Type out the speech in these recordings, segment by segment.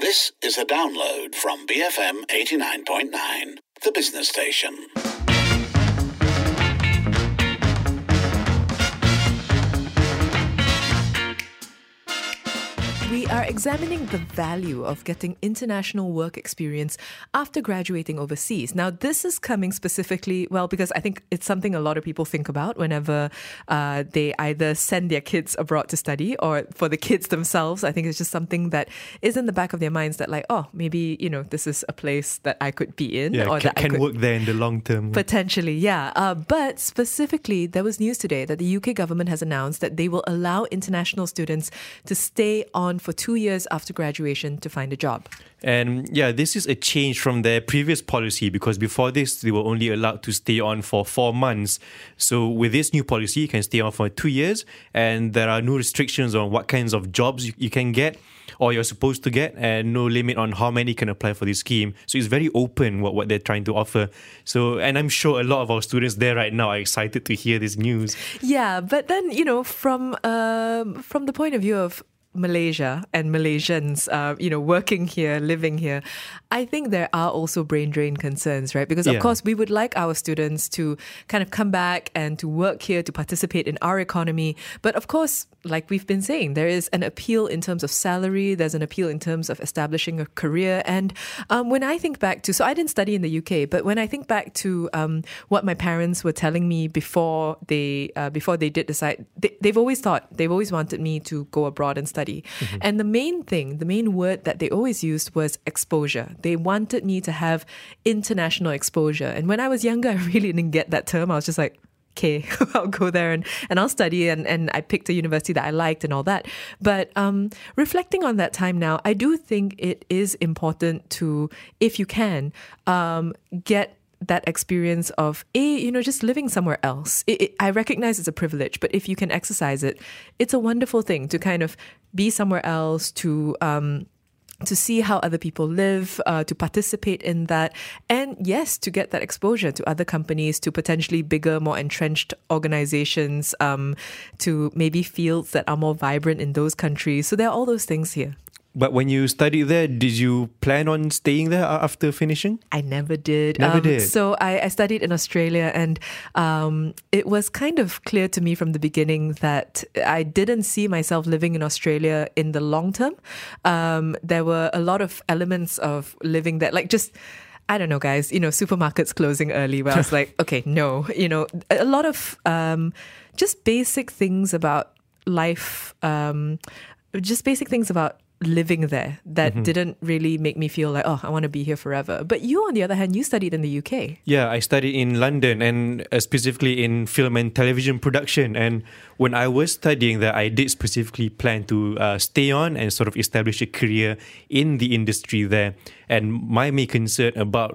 This is a download from BFM 89.9, the business station. We are examining the value of getting international work experience after graduating overseas. Now, this is coming specifically, because I think it's something a lot of people think about whenever they either send their kids abroad to study, or for the kids themselves. I think it's just something that is in the back of their minds that maybe, this is a place that I could be in. Yeah, or that can work there in the long term. Potentially, yeah. But specifically, there was news today that the UK government has announced that they will allow international students to stay on for 2 years after graduation to find a job. And yeah, this is a change from their previous policy, because before this, they were only allowed to stay on for 4 months. So with this new policy, you can stay on for 2 years, and there are no restrictions on what kinds of jobs you can get or you're supposed to get, and no limit on how many can apply for this scheme. So it's very open what they're trying to offer. So, and I'm sure a lot of our students there right now are excited to hear this news. Yeah, but then, from the point of view of Malaysia and Malaysians, working here, living here, I think there are also brain drain concerns, right? Because of course we would like our students to kind of come back and to work here, to participate in our economy. But of course, like we've been saying, there is an appeal in terms of salary. There's an appeal in terms of establishing a career. And when I think back to, so I didn't study in the UK, but when I think back to what my parents were telling me before they did decide, they've always wanted me to go abroad and study. Mm-hmm. And the main word that they always used was exposure. They wanted me to have international exposure. And when I was younger, I really didn't get that term. I was just like, okay, I'll go there and I'll study. And I picked a university that I liked and all that. But reflecting on that time now, I do think it is important to, if you can, get that experience of just living somewhere else. I recognize it's a privilege, but if you can exercise it, it's a wonderful thing to kind of be somewhere else, to see how other people live, to participate in that, and yes, to get that exposure to other companies, to potentially bigger, more entrenched organizations, to maybe fields that are more vibrant in those countries. So there are all those things here. But when you studied there, did you plan on staying there after finishing? I never did. Never did. So I studied in Australia, and it was kind of clear to me from the beginning that I didn't see myself living in Australia in the long term. There were a lot of elements of living there, like just, I don't know, guys, supermarkets closing early, where I was like, okay, no, a lot of just basic things about life, just basic things about living there that didn't really make me feel like, I want to be here forever. But you, on the other hand, you studied in the UK. Yeah, I studied in London, and specifically in film and television production. And when I was studying there, I did specifically plan to stay on and sort of establish a career in the industry there. And my main concern about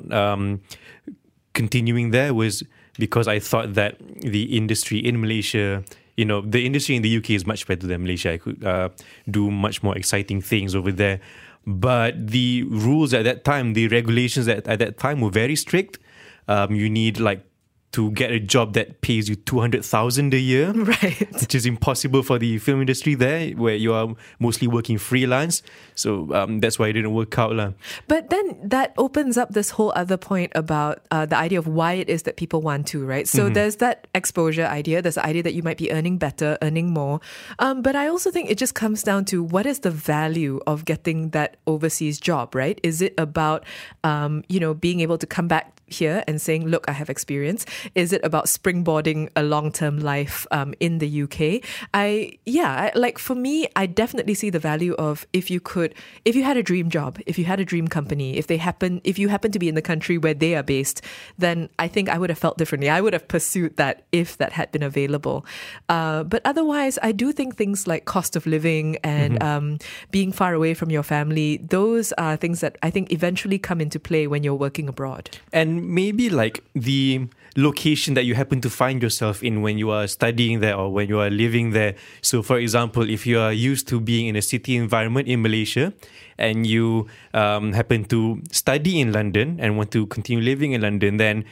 continuing there was because I thought that the industry in Malaysia, the industry in the UK is much better than Malaysia. I could do much more exciting things over there. But the rules at that time, the regulations at that time were very strict. You need to get a job that pays you 200,000 a year, right? Which is impossible for the film industry there, where you are mostly working freelance. So that's why it didn't work out. But then that opens up this whole other point about the idea of why it is that people want to, right? So there's that exposure idea. There's the idea that you might be earning better, earning more. But I also think it just comes down to what is the value of getting that overseas job, right? Is it about, being able to come back here and saying, look, I have experience? Is it about springboarding a long-term life in the UK? For me, I definitely see the value of if you had a dream job, if you had a dream company, if you happen to be in the country where they are based, then I think I would have felt differently. I would have pursued that if that had been available. But otherwise, I do think things like cost of living and being far away from your family, those are things that I think eventually come into play when you're working abroad. And maybe the location that you happen to find yourself in when you are studying there or when you are living there. So for example, if you are used to being in a city environment in Malaysia and you happen to study in London and want to continue living in London, then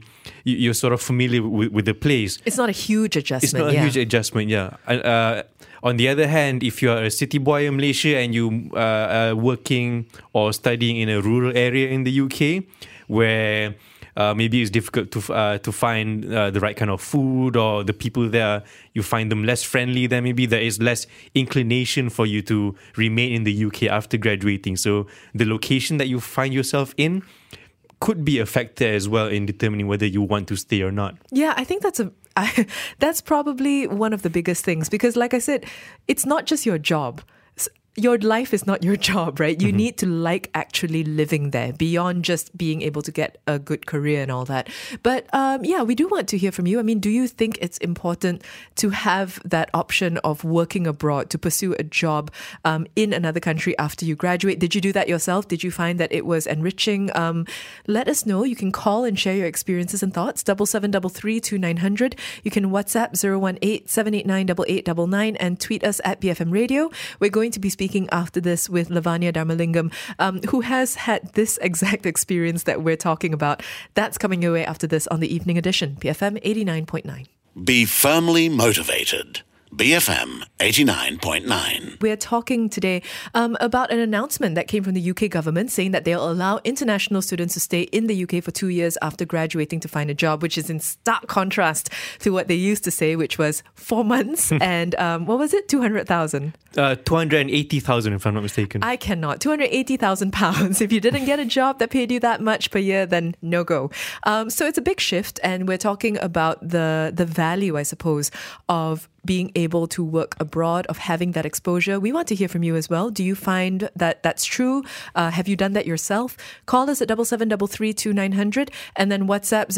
you're sort of familiar with the place. It's not a huge adjustment. It's not a huge adjustment, yeah. On the other hand, if you are a city boy in Malaysia and you are working or studying in a rural area in the UK, where maybe it's difficult to find the right kind of food, or the people there, you find them less friendly, then maybe there is less inclination for you to remain in the UK after graduating. So the location that you find yourself in could be a factor as well in determining whether you want to stay or not. Yeah, I think that's probably one of the biggest things, because like I said, it's not just your job. Your life is not your job, right? You need to like actually living there beyond just being able to get a good career and all that. But yeah, we do want to hear from you. I mean, do you think it's important to have that option of working abroad, to pursue a job in another country after you graduate? Did you do that yourself? Did you find that it was enriching? Let us know. You can call and share your experiences and thoughts. 7733 2900. You can WhatsApp 018-789-8899 and tweet us at BFM Radio. We're going to be speaking after this with Lavanya Dharmalingam, who has had this exact experience that we're talking about. That's coming your way after this on the Evening Edition, BFM 89.9. Be firmly motivated. BFM 89.9. We're talking today about an announcement that came from the UK government saying that they'll allow international students to stay in the UK for 2 years after graduating to find a job, which is in stark contrast to what they used to say, which was 4 months and what was it? 200,000? 280,000 if I'm not mistaken. I cannot. £280,000. If you didn't get a job that paid you that much per year, then no go. So it's a big shift, and we're talking about the value, I suppose, of being able to work abroad, of having that exposure. We want to hear from you as well. Do you find that that's true? Have you done that yourself? Call us at 7733 2900 and then WhatsApp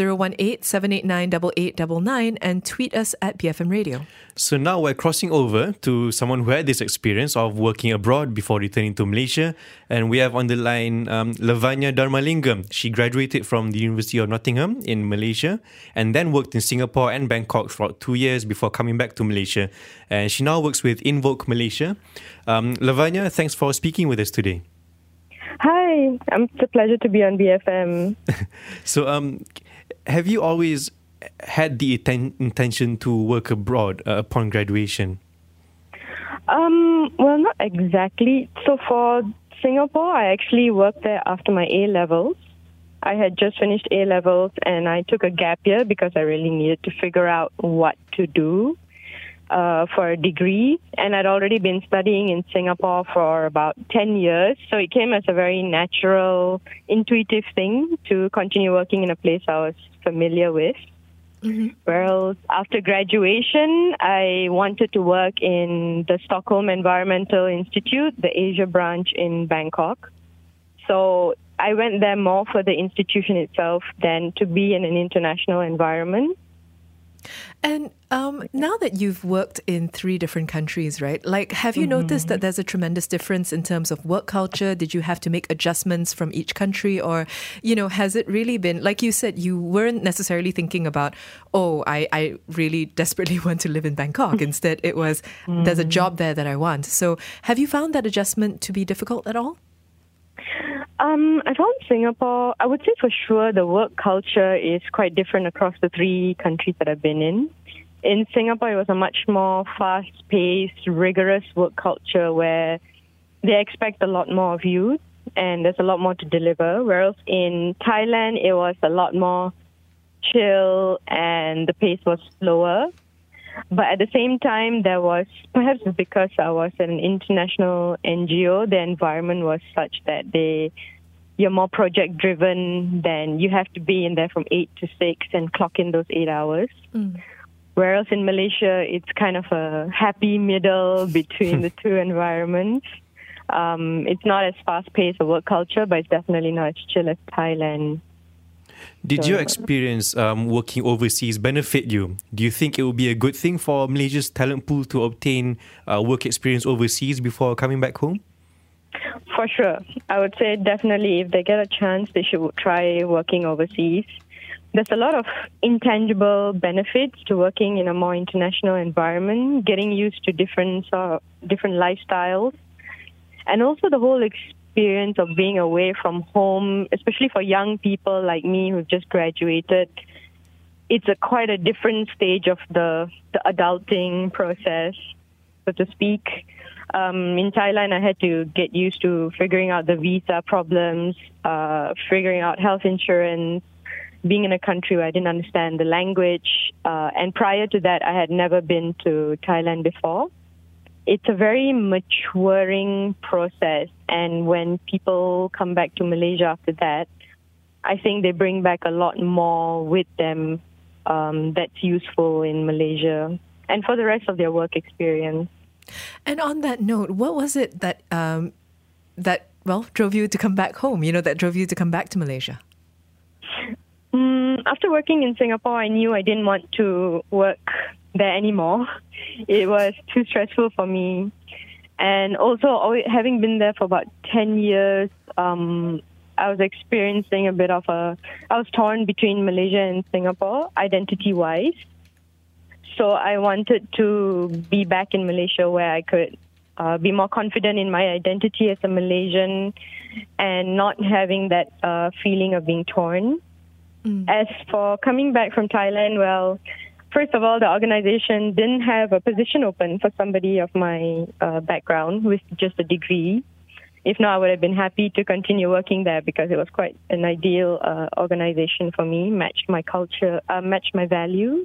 018-789-8899 and tweet us at BFM Radio. So now we're crossing over to someone who had this experience of working abroad before returning to Malaysia. And we have on the line Lavanya Dharmalingam. She graduated from the University of Nottingham in Malaysia and then worked in Singapore and Bangkok for about 2 years before coming back to Malaysia. And she now works with Invoke Malaysia. Lavanya, thanks for speaking with us today. Hi, it's a pleasure to be on BFM. So have you always had the intention to work abroad upon graduation? Well, not exactly. So for Singapore, I actually worked there after my A-levels. I had just finished A-levels and I took a gap year because I really needed to figure out what to do for a degree. And I'd already been studying in Singapore for about 10 years. So it came as a very natural, intuitive thing to continue working in a place I was familiar with. Mm-hmm. Well, after graduation, I wanted to work in the Stockholm Environmental Institute, the Asia branch in Bangkok. So I went there more for the institution itself than to be in an international environment. And now that you've worked in 3 different countries, right? Like, have you noticed that there's a tremendous difference in terms of work culture? Did you have to make adjustments from each country? Or, you know, has it really been, like you said, you weren't necessarily thinking about, oh, I really desperately want to live in Bangkok. Instead, it was, there's a job there that I want. So have you found that adjustment to be difficult at all? I found Singapore, I would say for sure the work culture is quite different across the 3 countries that I've been in. In Singapore, it was a much more fast-paced, rigorous work culture where they expect a lot more of you and there's a lot more to deliver. Whereas in Thailand, it was a lot more chill and the pace was slower. But at the same time, there was, perhaps because I was an international NGO, the environment was such that you're more project-driven, then you have to be in there from 8 to 6 and clock in those 8 hours. Whereas in Malaysia, it's kind of a happy middle between the 2 environments. It's not as fast-paced a work culture, but it's definitely not as chill as Thailand. Did your experience working overseas benefit you? Do you think it would be a good thing for Malaysia's talent pool to obtain work experience overseas before coming back home? For sure. I would say definitely if they get a chance, they should try working overseas. There's a lot of intangible benefits to working in a more international environment, getting used to different lifestyles, and also the whole experience of being away from home, especially for young people like me who've just graduated. It's quite a different stage of the adulting process. So so to speak. In Thailand, I had to get used to figuring out the visa problems, figuring out health insurance, being in a country where I didn't understand the language. And prior to that, I had never been to Thailand before. It's a very maturing process. And when people come back to Malaysia after that, I think they bring back a lot more with them that's useful in Malaysia and for the rest of their work experience. And on that note, what was it that drove you to come back home? That drove you to come back to Malaysia? After working in Singapore, I knew I didn't want to work there anymore. It was too stressful for me. And also, having been there for about 10 years, I was experiencing I was torn between Malaysia and Singapore, identity-wise. So I wanted to be back in Malaysia where I could be more confident in my identity as a Malaysian and not having that feeling of being torn. As for coming back from Thailand, well, first of all, the organization didn't have a position open for somebody of my background with just a degree. If not, I would have been happy to continue working there because it was quite an ideal organization for me, matched my culture, matched my values.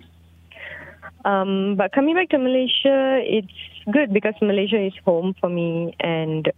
But coming back to Malaysia, it's good because Malaysia is home for me. And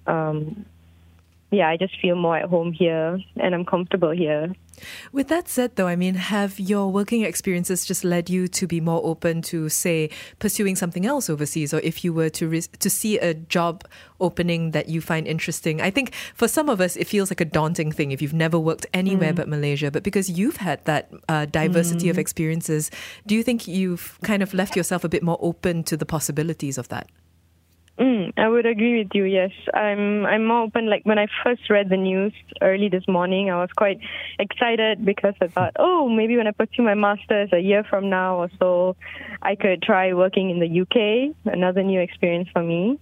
I just feel more at home here and I'm comfortable here. With that said, though, have your working experiences just led you to be more open to, say, pursuing something else overseas? Or if you were to see a job opening that you find interesting? I think for some of us, it feels like a daunting thing if you've never worked anywhere but Malaysia. But because you've had that diversity of experiences, do you think you've kind of left yourself a bit more open to the possibilities of that? I would agree with you, yes. I'm more open. Like when I first read the news early this morning, I was quite excited because I thought, maybe when I pursue my master's a year from now or so, I could try working in the UK, another new experience for me.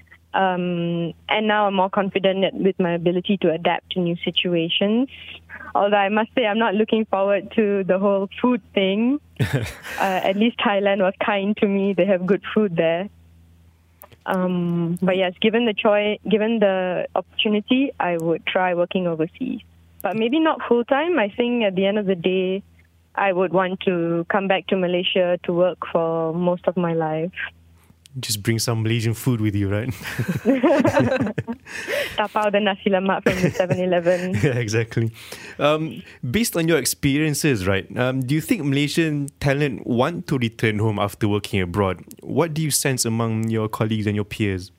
And now I'm more confident with my ability to adapt to new situations. Although I must say I'm not looking forward to the whole food thing. At least Thailand was kind to me. They have good food there. But yes, given the opportunity, I would try working overseas. But maybe not full time. I think at the end of the day, I would want to come back to Malaysia to work for most of my life. Just bring some Malaysian food with you, right? Tapao the nasi lemak from the 7-Eleven. Yeah, exactly. Based on your experiences, right, do you think Malaysian talent want to return home after working abroad? What do you sense among your colleagues and your peers?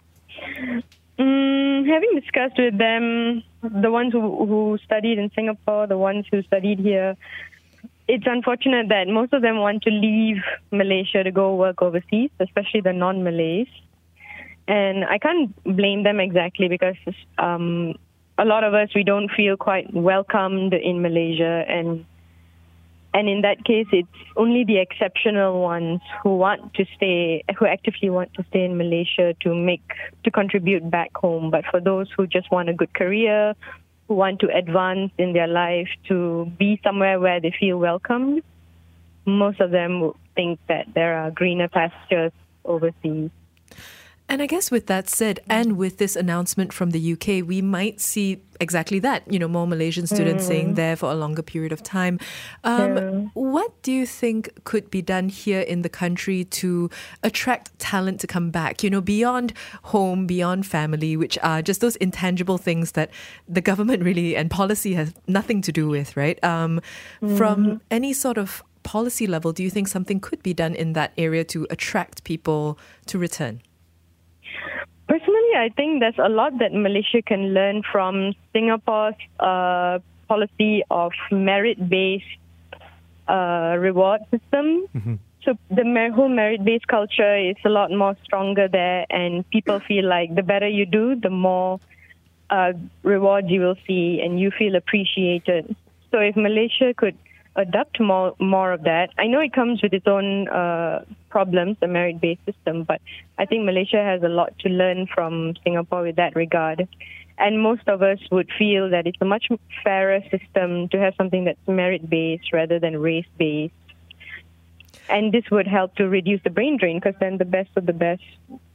Having discussed with them, the ones who studied in Singapore, the ones who studied here, it's unfortunate that most of them want to leave Malaysia to go work overseas, especially the non-Malays. And I can't blame them exactly because a lot of us, we don't feel quite welcomed in Malaysia. And in that case, it's only the exceptional ones who actively want to stay in Malaysia to contribute back home. But for those who just want a good career, who want to advance in their life, to be somewhere where they feel welcomed, most of them will think that there are greener pastures overseas. And I guess with that said, and with this announcement from the UK, we might see exactly that, more Malaysian students staying there for a longer period of time. What do you think could be done here in the country to attract talent to come back, beyond home, beyond family, which are just those intangible things that the government really and policy has nothing to do with, right? From any sort of policy level, do you think something could be done in that area to attract people to return? Personally, I think there's a lot that Malaysia can learn from Singapore's policy of merit-based reward system. Mm-hmm. So the whole merit-based culture is a lot more stronger there, and people feel like the better you do, the more rewards you will see, and you feel appreciated. So if Malaysia could adopt more of that. I know it comes with its own problems, the merit-based system, but I think Malaysia has a lot to learn from Singapore with that regard. And most of us would feel that it's a much fairer system to have something that's merit-based rather than race-based. And this would help to reduce the brain drain because then the best of the best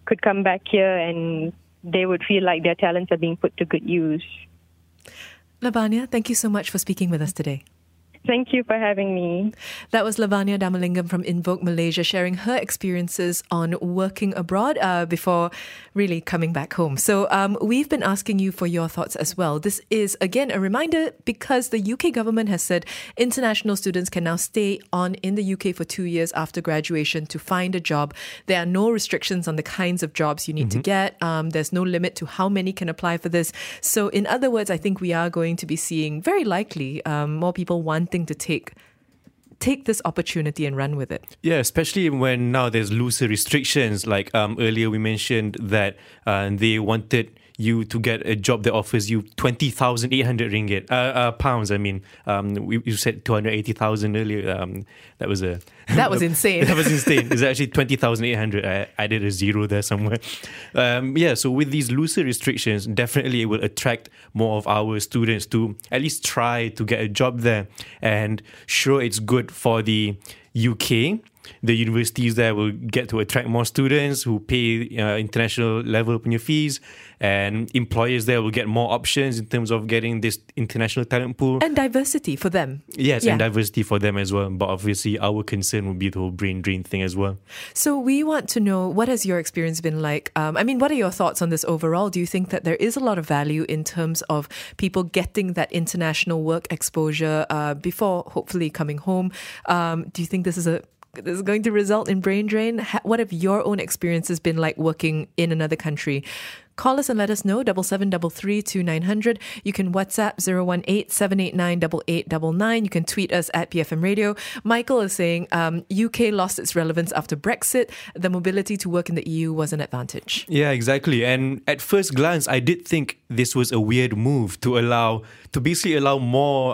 could come back here and they would feel like their talents are being put to good use. Lavanya, thank you so much for speaking with us today. Thank you for having me. That was Lavanya Damalingam from Invoke Malaysia sharing her experiences on working abroad before really coming back home. So we've been asking you for your thoughts as well. This is, again, a reminder because the UK government has said international students can now stay on in the UK for 2 years after graduation to find a job. There are no restrictions on the kinds of jobs you need to get. There's no limit to how many can apply for this. So in other words, I think we are going to be seeing, very likely, more people wanting to take this opportunity and run with it. Yeah, especially when now there's looser restrictions. Like earlier we mentioned that they wanted you to get a job that offers you 20,800 ringgit, pounds. I mean, you said 280,000 earlier. That was insane. That was insane. It's actually 20,800. I added a zero there somewhere. So with these looser restrictions, definitely it will attract more of our students to at least try to get a job there. And sure, it's good for the UK. The universities there will get to attract more students who pay international level punya fees, and employers there will get more options in terms of getting this international talent pool. And diversity for them. Yes, and diversity for them as well. But obviously our concern would be the whole brain drain thing as well. So we want to know, what has your experience been like? What are your thoughts on this overall? Do you think that there is a lot of value in terms of people getting that international work exposure before hopefully coming home? Do you think this is going to result in brain drain? What have your own experiences been like working in another country? Call us and let us know, 7733 2900. You can WhatsApp 018 789 8899. You can tweet us at BFM Radio. Michael is saying UK lost its relevance after Brexit. The mobility to work in the EU was an advantage. Yeah, exactly. And at first glance, I did think this was a weird move to basically allow more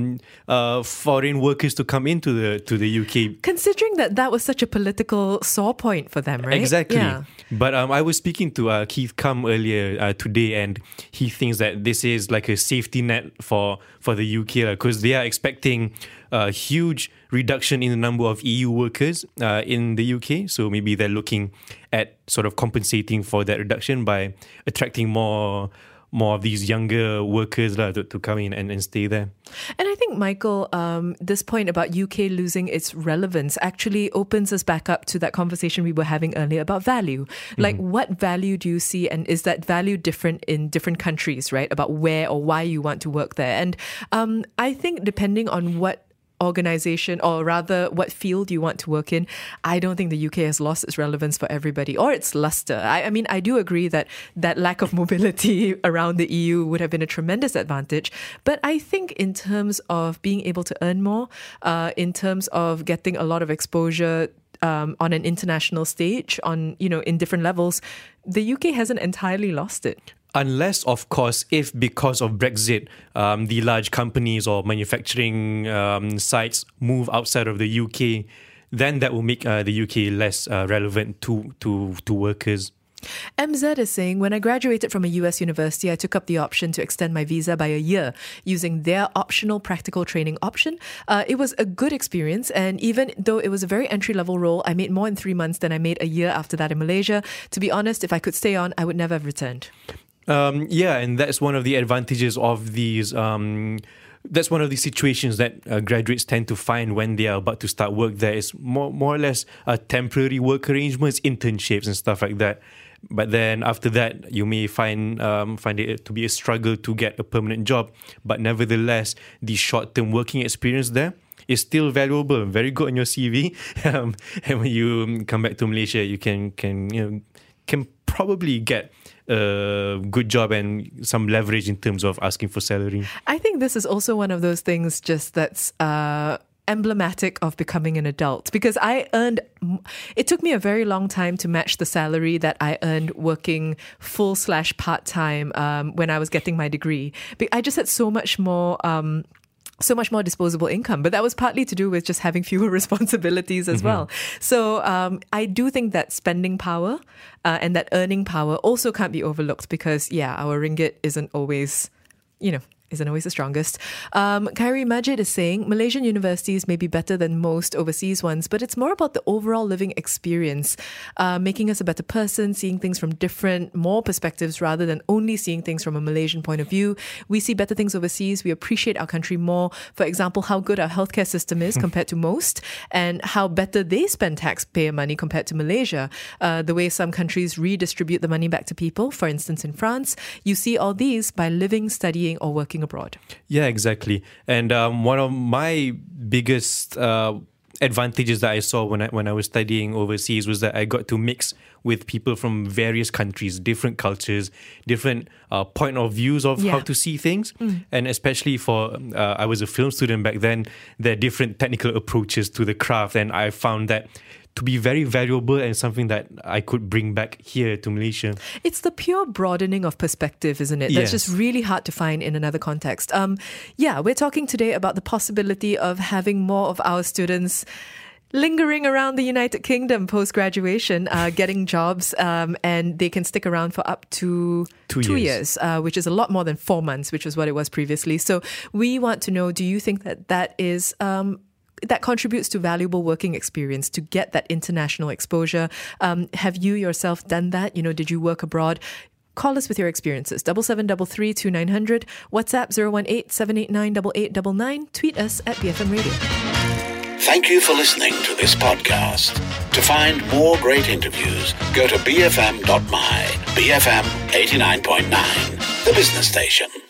foreign workers to come into the UK. Considering that was such a political sore point for them, right? Exactly. Yeah. But I was speaking to Keith Cum earlier today, and he thinks that this is like a safety net for the UK because they are expecting a huge reduction in the number of EU workers in the UK. So maybe they're looking at sort of compensating for that reduction by attracting more of these younger workers to come in and stay there. And I think, Michael, this point about UK losing its relevance actually opens us back up to that conversation we were having earlier about value. Like, what value do you see, and is that value different in different countries, right? About where or why you want to work there. And I think depending on what organization, or rather what field you want to work in, I don't think the UK has lost its relevance for everybody or its luster. I do agree that lack of mobility around the EU would have been a tremendous advantage. But I think in terms of being able to earn more, in terms of getting a lot of exposure on an international stage, in different levels, the UK hasn't entirely lost it. Unless, of course, if because of Brexit, the large companies or manufacturing sites move outside of the UK, then that will make the UK less relevant to workers. MZ is saying, when I graduated from a US university, I took up the option to extend my visa by a year using their optional practical training option. It was a good experience, and even though it was a very entry-level role, I made more in 3 months than I made a year after that in Malaysia. To be honest, if I could stay on, I would never have returned. And that's one of the advantages of these. That's one of the situations that graduates tend to find when they are about to start work. There is more or less temporary work arrangements, internships, and stuff like that. But then after that, you may find it to be a struggle to get a permanent job. But nevertheless, the short-term working experience there is still valuable, very good on your CV. And when you come back to Malaysia, you can probably get a good job and some leverage in terms of asking for salary. I think this is also one of those things just that's emblematic of becoming an adult, because it took me a very long time to match the salary that I earned working full/part-time when I was getting my degree. I just had so much more disposable income, but that was partly to do with just having fewer responsibilities as well. So I do think that spending power and that earning power also can't be overlooked, because our ringgit isn't always, isn't always the strongest. Khairi Majid is saying, Malaysian universities may be better than most overseas ones, but it's more about the overall living experience, making us a better person, seeing things from more perspectives rather than only seeing things from a Malaysian point of view. We see better things overseas. We appreciate our country more. For example, how good our healthcare system is compared to most, and how better they spend taxpayer money compared to Malaysia. The way some countries redistribute the money back to people, for instance, in France. You see all these by living, studying, or working abroad. Yeah, exactly. And one of my biggest advantages that I saw when I was studying overseas was that I got to mix with people from various countries, different cultures, different point of views of how to see things. And especially for, I was a film student back then, there are different technical approaches to the craft, and I found that to be very valuable and something that I could bring back here to Malaysia. It's the pure broadening of perspective, isn't it? That's just really hard to find in another context. We're talking today about the possibility of having more of our students lingering around the United Kingdom post-graduation, getting jobs, and they can stick around for up to 2 years, which is a lot more than 4 months, which is what it was previously. So we want to know, do you think that is... that contributes to valuable working experience, to get that international exposure? Have you yourself done that? Did you work abroad? Call us with your experiences. 7733 2900, WhatsApp 018-789-8899, tweet us at BFM Radio. Thank you for listening to this podcast. To find more great interviews, go to bfm.my, BFM 89.9, the business station.